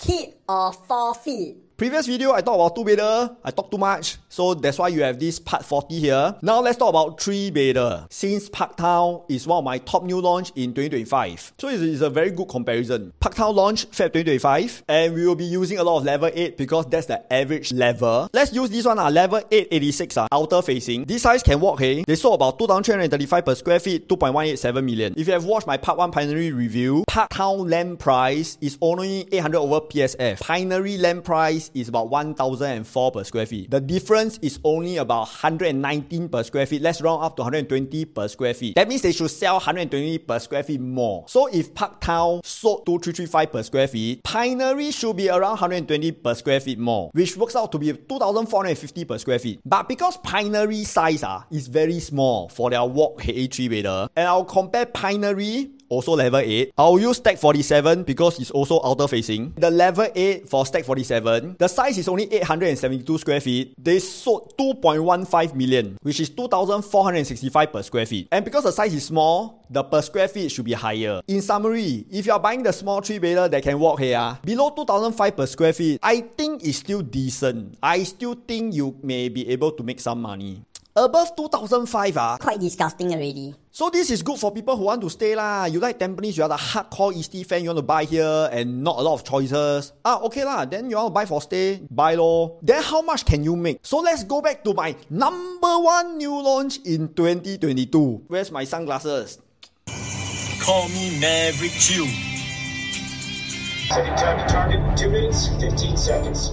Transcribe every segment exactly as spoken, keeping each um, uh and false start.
hit or forfeit? Previous video, I talked about two bedder. I talked too much. So that's why you have this part forty here. Now let's talk about three bedder. Since Parktown is one of my top new launch in twenty twenty-five. So it's, it's a very good comparison. Parktown launch February twenty twenty-five. And we will be using a lot of level eight because that's the average level. Let's use this one, uh, level eight eighty-six, uh, outer facing. This size can walk, hey. They sold about two thousand three hundred thirty-five per square feet, two point one eight seven million. If you have watched my part one Pinery review, Parktown land price is only eight hundred over P S F. Pinery land price is about one thousand four per square feet. The difference is only about one hundred nineteen per square feet. Let's round up to one hundred twenty per square feet. That means they should sell one hundred twenty per square feet more. So if Parktown sold two thousand three hundred thirty-five per square feet, Pinery should be around one hundred twenty per square feet more, which works out to be two thousand four hundred fifty per square feet. But because Pinery size uh, is very small for their walk A three bedder, and I'll compare Pinery, also level eight. I'll use stack forty-seven because it's also outer facing. The level eight for stack forty-seven, the size is only eight hundred seventy-two square feet. They sold two point one five million, which is two thousand four hundred sixty-five per square feet. And because the size is small, the per square feet should be higher. In summary, if you are buying the small three bedder that can walk here, below two thousand five per square feet, I think it's still decent. I still think you may be able to make some money. Above two thousand five, ah, Quite disgusting already. so this is good for people who want to stay lah. You like Tampines, you are the hardcore Eastie fan, you want to buy here and not a lot of choices. Ah, okay lah. Then you want to buy for stay, buy lor. Then how much can you make? So let's go back to my number one new launch in twenty twenty-two. Where's my sunglasses? Call me Maverick Chew. Setting time to target, two minutes, fifteen seconds.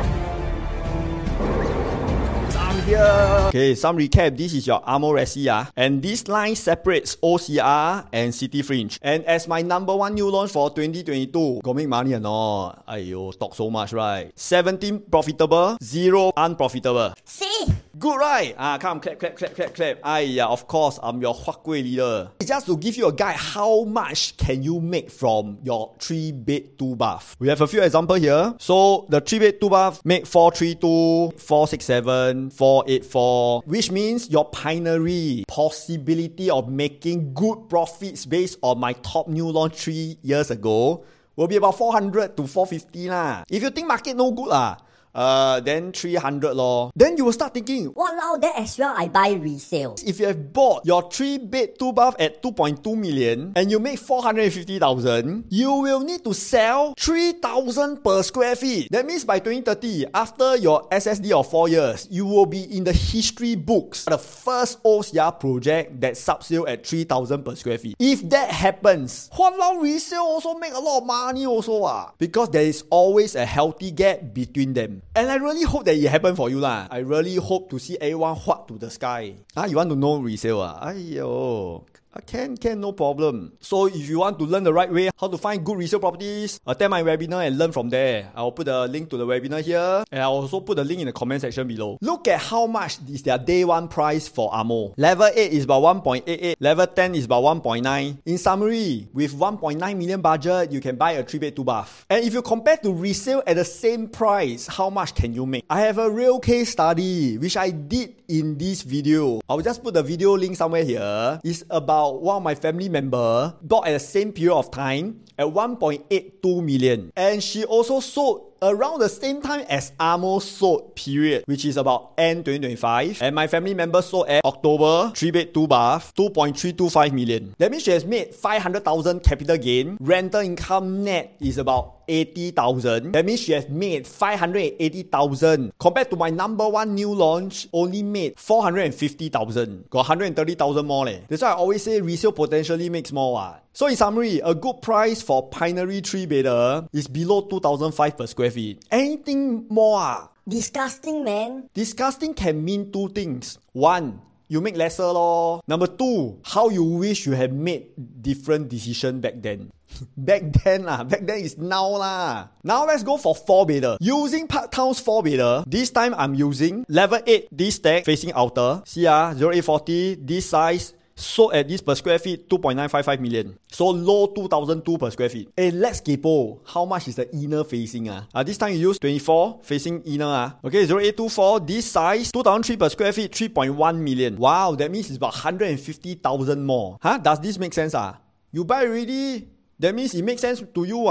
Okay, some recap. This is your Amo Resi, ah, and this line separates O C R and City Fringe. And as my number one new launch for twenty twenty-two, go make money or not? Ayo, talk so much, right? seventeen profitable, zero unprofitable. See? Good, right? Ah, come, clap, clap, clap, clap, clap. Aiya, of course, I'm your Huat Kueh leader. It's just to give you a guide how much can you make from your three bed, two bath. We have a few examples here. So, the three bed, two bath make four three two, four six seven, four eight four, which means your Pinery possibility of making good profits based on my top new launch three years ago will be about four hundred to four fifty lah. If you think market no good lah, Uh, then three hundred lor. Then you will start thinking, Walao, that as well I buy resale. if you have bought your three bed, two bath at two point two million and you make four hundred fifty thousand, you will need to sell three thousand per square feet. That means by twenty thirty, after your S S D of four years, you will be in the history books, the first O C R project that sub-sale at three thousand per square feet. If that happens, walao, resale also make a lot of money also ah, because there is always a healthy gap between them. And I really hope that it happen for you lah. I really hope to see everyone huat to the sky. Ah, you want to know resale ah? Aiyo. Can, can, no problem. So if you want to learn the right way, how to find good resale properties, attend my webinar and learn from there. I'll put a link to the webinar here, and I'll also put the link in the comment section below. Look at how much is their day one price for Amo. Level eight is about one point eight eight, level ten is about one point nine. In summary, with one point nine million budget, you can buy a three bed, two bath. And if you compare to resale at the same price, how much can you make? I have a real case study, which I did in this video. I'll just put the video link somewhere here. It's about one of my family member bought at the same period of time at one point eight two million, and she also sold around the same time as Amo sold period, which is about end twenty twenty-five, and my family member sold at October, three bed, two bath, two point three two five million. That means she has made five hundred thousand capital gain. Rental income net is about eighty thousand. That means she has made five hundred eighty thousand. Compared to my number one new launch, only made four hundred fifty thousand. Got one hundred thirty thousand more leh. That's why I always say resale potentially makes more. Ah. So in summary, a good price for Pinery three bedder is below two thousand five per square feet. Anything more? Ah. Disgusting, man. Disgusting can mean two things. One, you make lesser lor. Number two, how you wish you had made different decision back then. Back then lah, back then is now lah. Now let's go for four bedder. Using Parktown's four bedder, this time I'm using level eight, this stack facing outer. See ah, zero eight forty, this size, sold at this per square feet, two point nine five five million. So low two thousand two per square feet. And let's kepo, how much is the inner facing ah? Uh, this time you use twenty-four facing inner ah. Okay, zero eight two four, this size, two thousand three per square feet, three point one million. Wow, that means it's about one hundred fifty thousand more. Huh? Does this make sense ah? You buy already? That means it makes sense to you ah.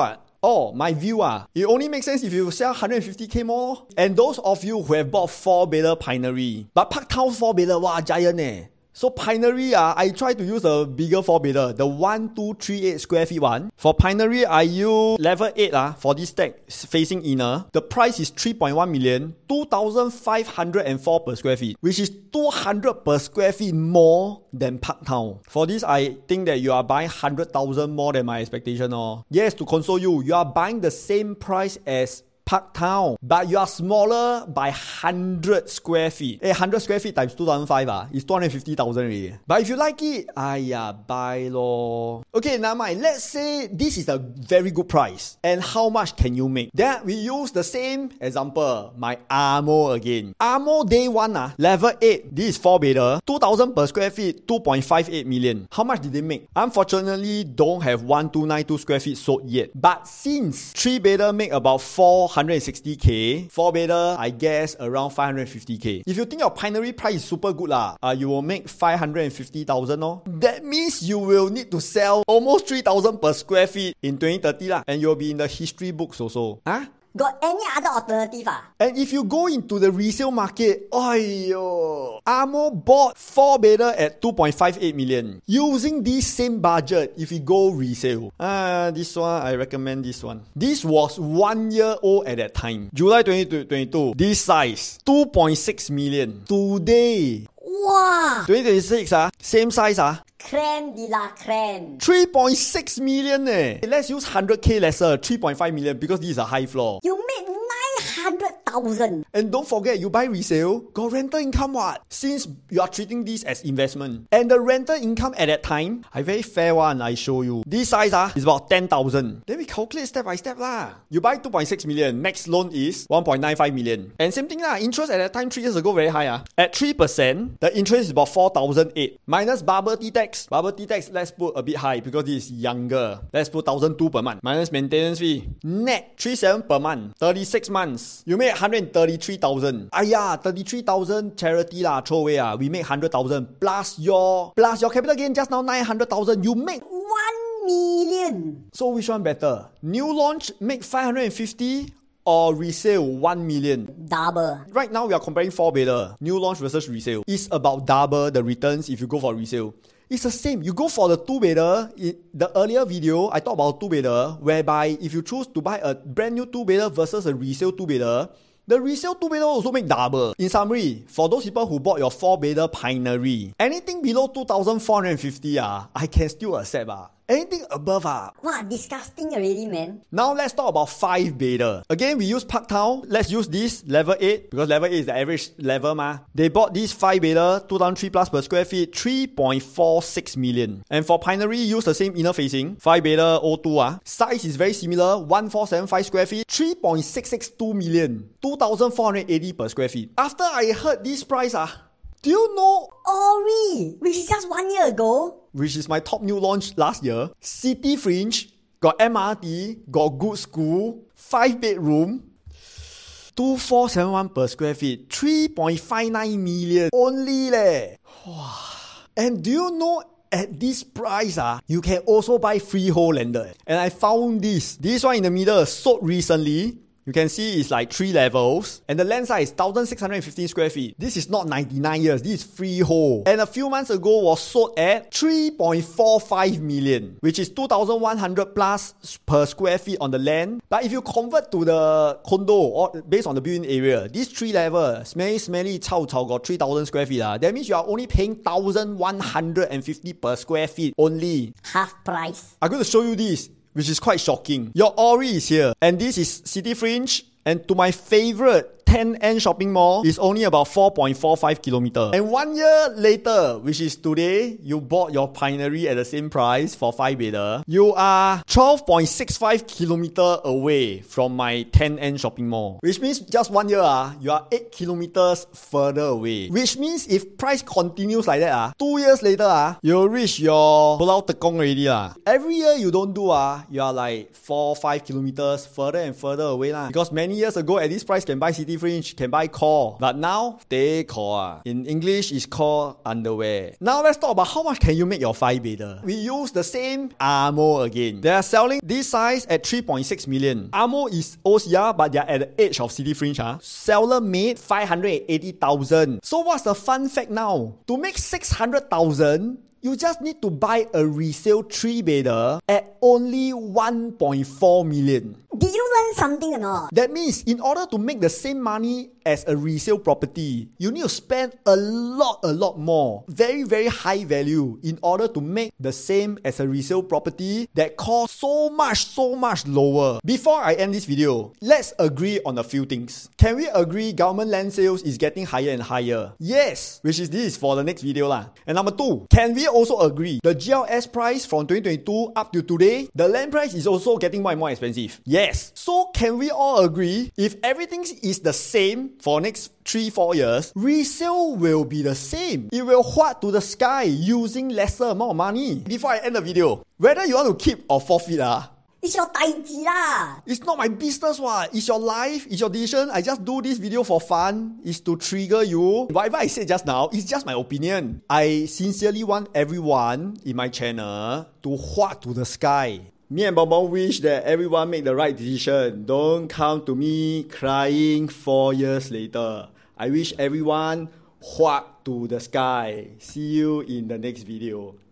Oh, my view ah, it only makes sense if you sell one hundred fifty K more. And those of you who have bought four bedder Pinery, but Park Town four bedder, wow, giant eh. So Pinery, uh, I try to use a bigger four bedder, the one two three eight square feet one. For Pinery, I use level eight uh, for this stack facing inner. The price is three point one million, two thousand five hundred four per square feet, which is two hundred per square feet more than Park Town. For this, I think that you are buying one hundred thousand more than my expectation. Oh. Yes, to console you, you are buying the same price as Park Town, but you are smaller by one hundred square feet. Eh, one hundred square feet times two thousand five ah, is two hundred fifty thousand already. But if you like it, ayah, buy lor. Okay, now mind, let's say this is a very good price. And how much can you make? Then we use the same example, my Armo again. Armo day one, ah, level eight, this is four bedder, two thousand per square feet, two point five eight million. How much did they make? Unfortunately, don't have one two nine two square feet sold yet. But since three bedder make about four hundred sixty K, four bedder, I guess around five hundred fifty K. If you think your Pinery price is super good lah, uh, you will make five hundred fifty thousand no? That means you will need to sell almost three thousand per square feet in twenty thirty lah, and you'll be in the history books also. Huh? Got any other alternative ah? And if you go into the resale market, aiyo, Armo bought four bedder at two point five eight million. Using this same budget, if you go resale, ah, uh, this one, I recommend this one. This was one year old at that time. July twenty twenty-two. This size, two point six million. Today, Wow! twenty twenty-six ah, same size ah. Creme de la creme. three point six million eh. Let's use one hundred K lesser, three point five million, because this is a high floor. You made nine hundred thousand. And don't forget, you buy resale, got rental income what? Since you are treating this as investment. And the rental income at that time, I very fair one, I show you. This size ah, is about ten thousand. Then we calculate step by step lah. You buy two point six million, next loan is one point nine five million. And same thing lah, interest at that time three years ago very high ah. At three percent, the interest is about four thousand eight. Minus bubble tea tax. Bubble tea tax, let's put a bit high because this is younger. Let's put one thousand two per month. Minus maintenance fee. Net, three seven per month. thirty-six months. You make one hundred thirty-three thousand. Ayah, thirty-three thousand charity lah, throw away ah. We make one hundred thousand. Plus your, plus your capital gain just now nine hundred thousand. You make One million. So which one better? New launch make five hundred fifty or resale one million? Double. Right now we are comparing four bedder. New launch versus resale. It's about double the returns if you go for resale. It's the same. You go for the two bedder. In the earlier video, I talked about two bedder, whereby if you choose to buy a brand new two bedder versus a resale two bedder, the resale two bedder also make double. In summary, for those people who bought your four bedder Pinery, anything below two thousand four hundred fifty ah, I can still accept ah. Anything above ah. Wow, disgusting already, man. Now let's talk about five bedder. Again, we use Park Town. Let's use this level eight because level eight is the average level ma. They bought this five bedder, two thousand three plus per square feet, three point four six million. And for Pinery, use the same inner facing, five bedder O two ah. Size is very similar, one four seven five square feet, three point six six two million, two thousand four hundred eighty per square feet. After I heard this price ah, do you know Ori, which is just one year ago. which is my top new launch last year? City Fringe, got M R T, got good school, five bedroom, two four seven one per square feet, three point five nine million only leh. Wow. And do you know at this price ah, you can also buy freehold landed. And I found this. This one in the middle sold recently. You can see it's like three levels. And the land size is one thousand six hundred fifteen square feet. This is not ninety-nine years. This is freehold. And a few months ago was sold at three point four five million, which is two thousand one hundred plus per square feet on the land. But if you convert to the condo or based on the building area, this three level, smelly, smelly, chow chow got three thousand square feet. Uh, that means you are only paying one thousand one hundred fifty per square feet only. Half price. I'm going to show you this, which is quite shocking. Your Ori is here, and this is City Fringe, and to my favorite ten N shopping mall is only about four point four five kilometers. And one year later, which is today, you bought your Pinery at the same price for five bedder. You are twelve point six five kilometers away from my ten N shopping mall. Which means just one year, ah, you are eight kilometers further away. Which means if price continues like that, ah, two years later, ah, you'll reach your Pulau Tekong already. Ah. Every year you don't do, ah, you are like four five kilometers further and further away. lah. Because many years ago, at this price, can buy City Fringe fringe can buy core. But now, they core. In English, it's called underwear. Now let's talk about how much can you make your five bedder. We use the same Armour again. They are selling this size at three point six million. Armour is O C R, but they are at the edge of City Fringe. Huh? Seller made five hundred eighty thousand. So what's the fun fact now? To make six hundred thousand, you just need to buy a resale three bedder at only one point four million. Did you learn something or not? That means in order to make the same money as a resale property, you need to spend a lot, a lot more. Very, very high value in order to make the same as a resale property that costs so much, so much lower. Before I end this video, let's agree on a few things. Can we agree government land sales is getting higher and higher? Yes, which is this for the next video lah. And number two, can we also agree the G L S price from twenty twenty-two up to today, the land price is also getting more and more expensive? Yes. So can we all agree if everything is the same for next three four years, resale will be the same. It will hwat to the sky using lesser amount of money. Before I end the video, whether you want to keep or forfeit ah, It's your daiji lah. it's not my business what. It's your life, it's your decision. I just do this video for fun. It's to trigger you. Whatever I said just now, it's just my opinion. I sincerely want everyone in my channel to hwat to the sky. Me and Bonbon wish that everyone make the right decision. Don't come to me crying four years later. I wish everyone hwat to the sky. See you in the next video.